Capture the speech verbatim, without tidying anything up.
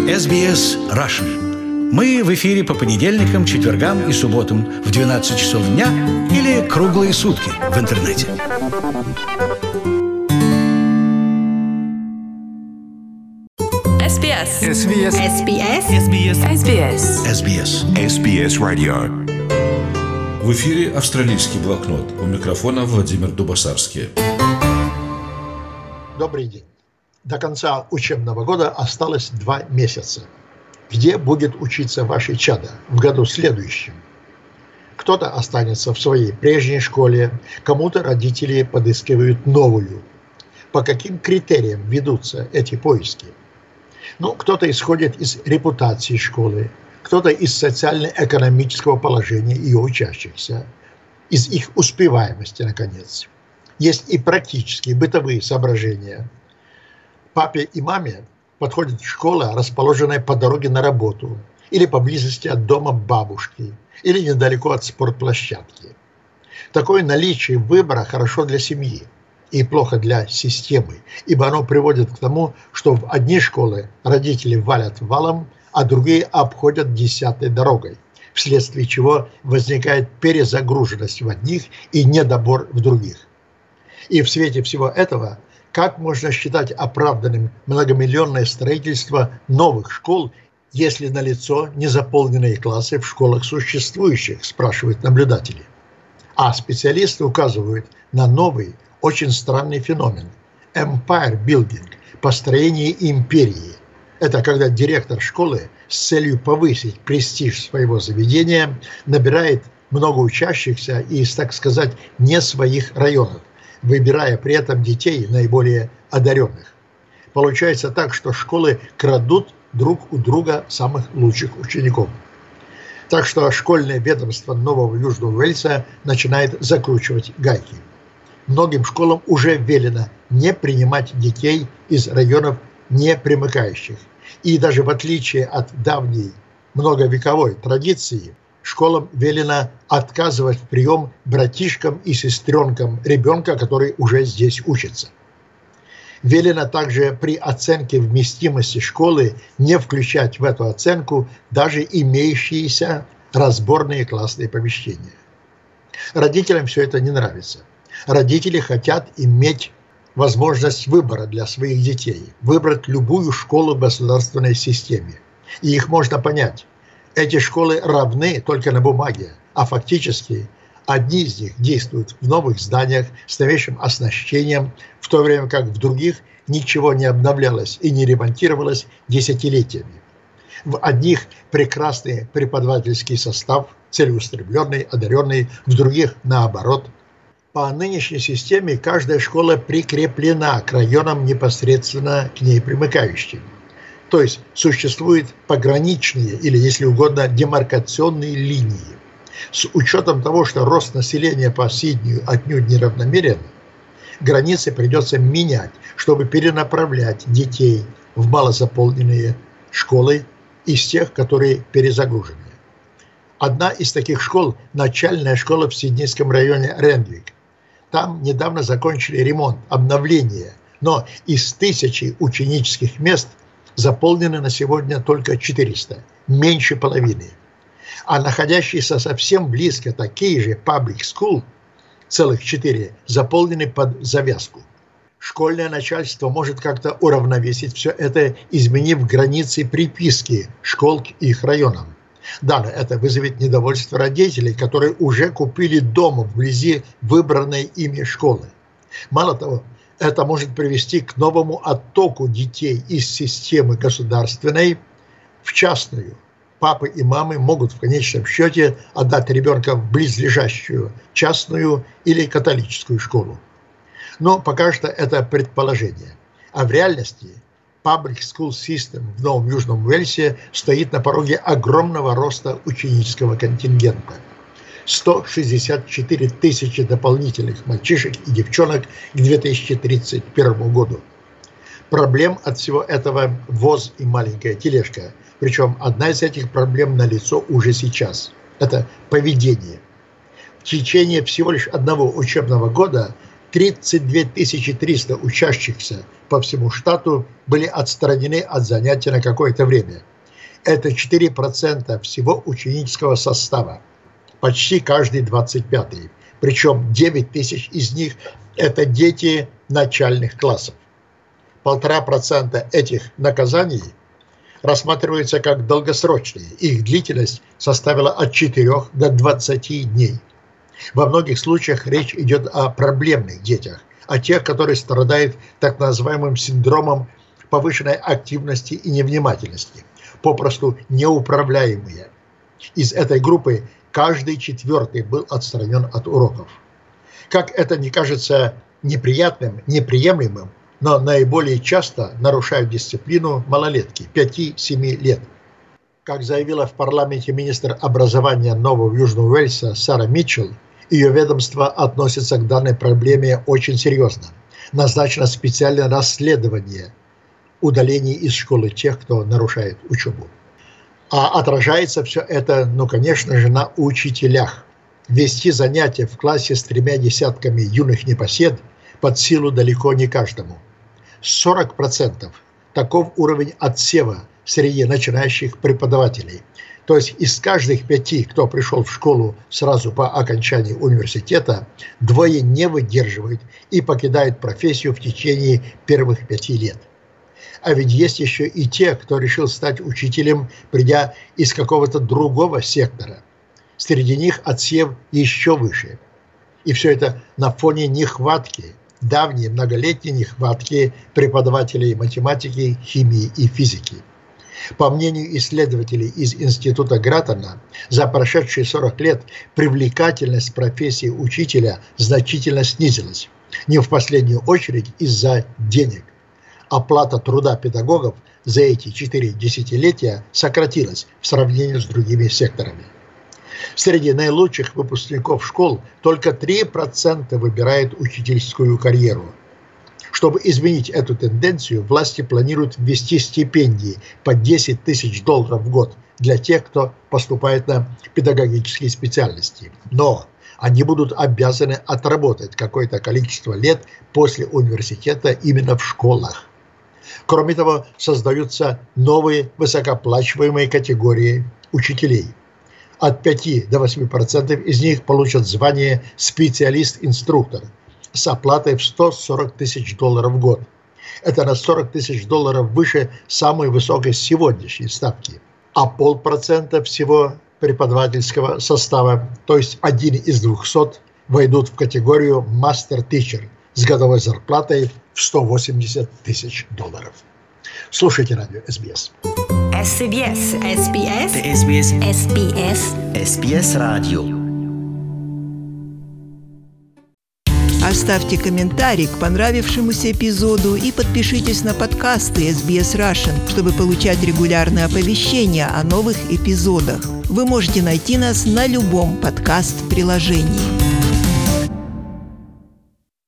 эс би эс Russian. Мы в эфире по понедельникам, четвергам и субботам в двенадцать часов дня или круглые сутки в интернете. эс би эс. эс би эс. эс би эс. эс би эс. эс би эс. эс би эс. эс би эс Radio. В эфире «Австралийский блокнот». У микрофона Владимир Дубасарский. Добрый день. До конца учебного года осталось два месяца. Где будет учиться ваше чадо в году следующем? Кто-то останется в своей прежней школе, кому-то родители подыскивают новую. По каким критериям ведутся эти поиски? Ну, кто-то исходит из репутации школы, кто-то из социально-экономического положения ее учащихся, из их успеваемости, наконец. Есть и практические бытовые соображения. Папе и маме подходит школа, расположенная по дороге на работу, или поблизости от дома бабушки, или недалеко от спортплощадки. Такое наличие выбора хорошо для семьи и плохо для системы, ибо оно приводит к тому, что в одни школы родители валят валом, а другие обходят десятой дорогой, вследствие чего возникает перезагруженность в одних и недобор в других. И в свете всего этого, как можно считать оправданным многомиллионное строительство новых школ, если налицо незаполненные классы в школах существующих, спрашивают наблюдатели. А специалисты указывают на новый, очень странный феномен – empire building, построение империи. Это когда директор школы с целью повысить престиж своего заведения набирает много учащихся из, так сказать, не своих районов, выбирая при этом детей наиболее одаренных. Получается так, что школы крадут друг у друга самых лучших учеников. Так что школьное ведомство Нового Южного Уэльса начинает закручивать гайки. Многим школам уже велено не принимать детей из районов не примыкающих. И даже в отличие от давней многовековой традиции, школам велено отказывать в прием братишкам и сестренкам ребенка, который уже здесь учится. Велено также при оценке вместимости школы не включать в эту оценку даже имеющиеся разборные классные помещения. Родителям все это не нравится. Родители хотят иметь возможность выбора для своих детей, выбрать любую школу в государственной системе. И их можно понять. Эти школы равны только на бумаге, а фактически одни из них действуют в новых зданиях с новейшим оснащением, в то время как в других ничего не обновлялось и не ремонтировалось десятилетиями. В одних прекрасный преподавательский состав, целеустремленный, одаренный, в других наоборот. По нынешней системе каждая школа прикреплена к районам, непосредственно к ней примыкающим. То есть существуют пограничные или, если угодно, демаркационные линии. С учетом того, что рост населения по Сиднею отнюдь неравномерен, границы придется менять, чтобы перенаправлять детей в малозаполненные школы из тех, которые перезагружены. Одна из таких школ – начальная школа в сиднейском районе Рендвик. Там недавно закончили ремонт, обновление, но из тысячи ученических мест заполнены на сегодня только четыреста, меньше половины. А находящиеся совсем близко такие же public school, целых четыре, заполнены под завязку. Школьное начальство может как-то уравновесить все это, изменив границы приписки школ к их районам. Да, но это вызовет недовольство родителей, которые уже купили дом вблизи выбранной ими школы. Мало того, это может привести к новому оттоку детей из системы государственной в частную. Папы и мамы могут в конечном счете отдать ребенка в близлежащую частную или католическую школу. Но пока что это предположение. А в реальности Public School System в Новом Южном Уэльсе стоит на пороге огромного роста ученического контингента. сто шестьдесят четыре тысячи дополнительных мальчишек и девчонок к две тысячи тридцать первому году. Проблем от всего этого ВОЗ и маленькая тележка. Причем одна из этих проблем налицо уже сейчас. Это поведение. В течение всего лишь одного учебного года тридцать две тысячи триста учащихся по всему штату были отстранены от занятий на какое-то время. Это четыре процента всего ученического состава, почти каждый двадцать пятый. Причем девять тысяч из них – это дети начальных классов. Полтора процента этих наказаний рассматриваются как долгосрочные. Их длительность составила от четырёх до двадцати дней. Во многих случаях речь идет о проблемных детях, о тех, которые страдают так называемым синдромом повышенной активности и невнимательности, попросту неуправляемые. Из этой группы каждый четвертый был отстранен от уроков. Как это не кажется неприятным, неприемлемым, но наиболее часто нарушают дисциплину малолетки пяти-семи лет. Как заявила в парламенте министр образования Нового Южного Уэльса Сара Митчелл, ее ведомство относится к данной проблеме очень серьезно. Назначено специальное расследование удалений из школы тех, кто нарушает учебу. А отражается все это, ну, конечно же, на учителях. Вести занятия в классе с тремя десятками юных непосед под силу далеко не каждому. сорок процентов таков уровень отсева среди начинающих преподавателей. То есть из каждых пяти, кто пришел в школу сразу по окончании университета, двое не выдерживают и покидают профессию в течение первых пяти лет. А ведь есть еще и те, кто решил стать учителем, придя из какого-то другого сектора. Среди них отсев еще выше. И все это на фоне нехватки, давней многолетней нехватки преподавателей математики, химии и физики. По мнению исследователей из Института Граттона, за прошедшие сорок лет привлекательность профессии учителя значительно снизилась. Не в последнюю очередь из-за денег. Оплата труда педагогов за эти четыре десятилетия сократилась в сравнении с другими секторами. Среди наилучших выпускников школ только три процента выбирают учительскую карьеру. Чтобы изменить эту тенденцию, власти планируют ввести стипендии по десять тысяч долларов в год для тех, кто поступает на педагогические специальности. Но они будут обязаны отработать какое-то количество лет после университета именно в школах. Кроме того, создаются новые высокооплачиваемые категории учителей. От пяти до восьми процентов из них получат звание специалист-инструктор с оплатой в сто сорок тысяч долларов в год. Это на сорок тысяч долларов выше самой высокой сегодняшней ставки. А полпроцента всего преподавательского состава, то есть один из двухсот, войдут в категорию мастер-тичер с годовой зарплатой в сто восемьдесят тысяч долларов. Слушайте радио эс би эс. эс би эс. эс би эс. эс би эс. эс би эс. эс би эс радио. Оставьте комментарий к понравившемуся эпизоду и подпишитесь на подкасты эс би эс Russian, чтобы получать регулярные оповещения о новых эпизодах. Вы можете найти нас на любом подкаст-приложении.